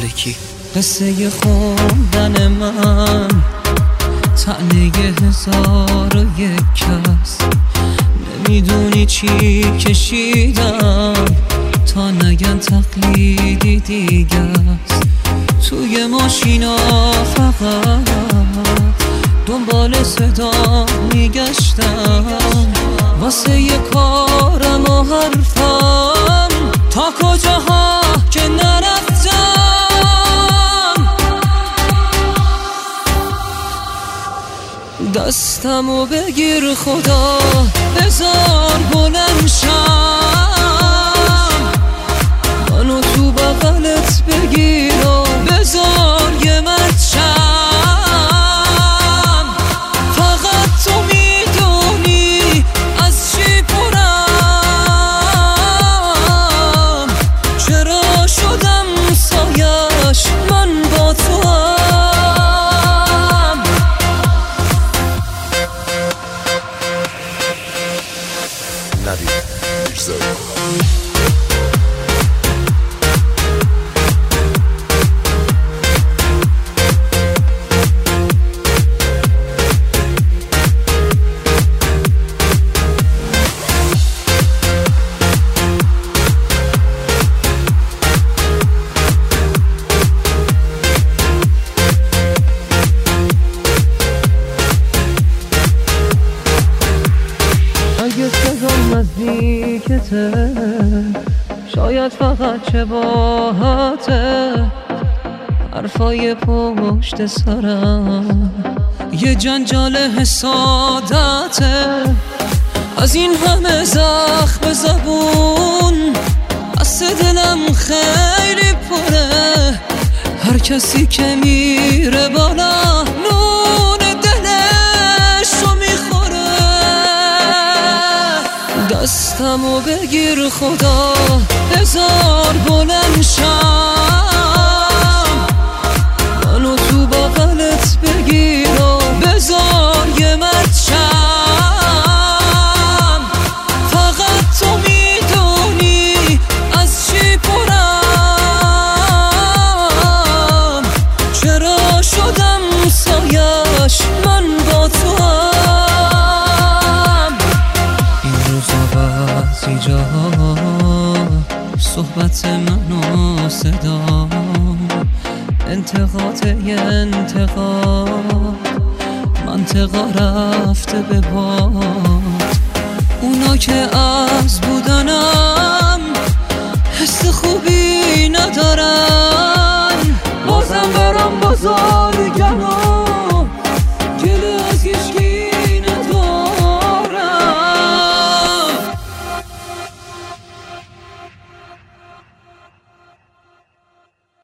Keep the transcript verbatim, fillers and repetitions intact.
مالکی. قصه خوندن من طعنه هزار و یک کس، نمیدونی چی کشیدم تا نگن تقلیدی دیگه است. توی ماشینا فقط دنبال صدا میگشتم، واسه یه کارم و حرفم تا کجاها که نرفتم. دستمو بگیر خدا، بذار بلند شم، منو تو بغلت بگیر و بذار یه مرد شم. فقط تو میدونی از چی پرم، چرا شدم سایش من با تو هم. اگه صدام نزدیکته، شاید فقط شباهته، حرفای پشت سرم یه جنجال حسادته. از این همه زخم زبون از دلم خیلی پره، هر کسی که میره بالا نون دلشو میخوره. دستمو بگیر خدا، بذار بلند شم، منو تو بغلت بگیر و بذار یه مرد شم. فقط تو میدونی از چی پرم، چرا شدم سایش من با تو هم. این روزا بعضی جا صحبت من و صدا انتقاد یه انتقاد، منطقا رفته به باد. اونا که از بودنم حس خوبی ندارن، بازم برام بازار